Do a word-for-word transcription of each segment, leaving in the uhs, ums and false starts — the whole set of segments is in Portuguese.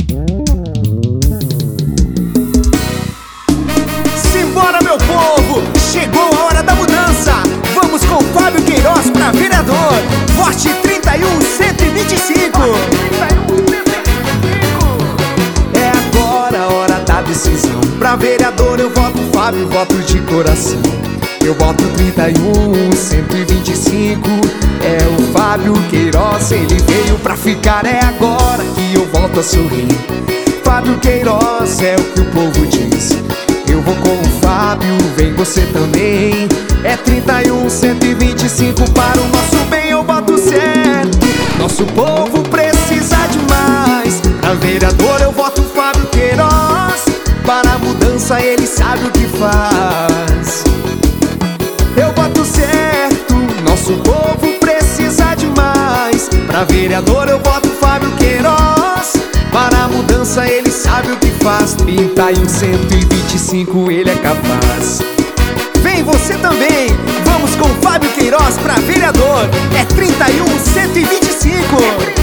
Simbora, meu povo! Chegou a hora da mudança! Vamos com Fábio Queiroz pra vereador! Vote trinta e um, cento e vinte e cinco! É agora a hora da decisão. Pra vereador eu voto Fábio, voto de coração. Eu voto trinta e um, cento e vinte e cinco. É o Fábio Queiroz, ele veio pra ficar. É agora que eu volto a sorrir. Fábio Queiroz é o que o povo diz. Eu vou com o Fábio, vem você também. É trinta e um, cento e vinte e cinco para o nosso bem, eu boto certo. Nosso povo precisa de mais. Pra vereador eu voto Fábio Queiroz. Para a mudança ele sabe o que faz. Eu boto certo, nosso povo precisa de mais. Pra vereador eu voto Fábio Queiroz. Para a mudança ele sabe o que faz. Trinta e um, cento e vinte e cinco, ele é capaz. Vem você também, vamos com Fábio Queiroz pra vereador. É trinta e um, cento e vinte e cinco.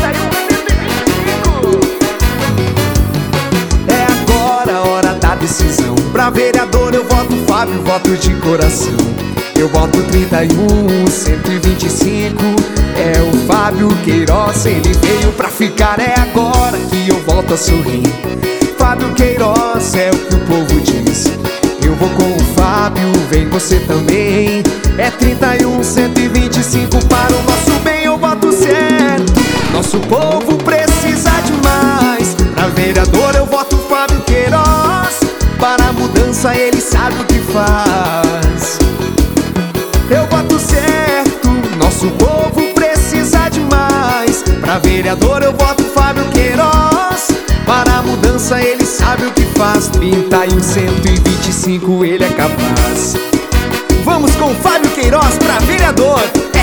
É agora a hora da decisão. Pra vereador eu voto Fábio, voto de coração. Eu voto trinta e um, cento e vinte e cinco. É o Fábio Queiroz, ele veio pra ficar. É agora que eu volto a sorrir. Fábio Queiroz é o que o povo diz. Eu vou com o Fábio, vem você também. É trinta e um, cento e vinte e cinco para o nosso bem, eu boto certo. Nosso povo precisa de mais. Pra vereador eu voto Fábio Queiroz. Para a mudança ele sabe o que faz. Eu boto certo, nosso povo precisa de mais. Pra vereador eu voto Fábio Queiroz. Para a mudança ele sabe o que faz. Trinta e um, cento e vinte e cinco, ele é capaz. Vamos com Fábio Queiroz pra vereador.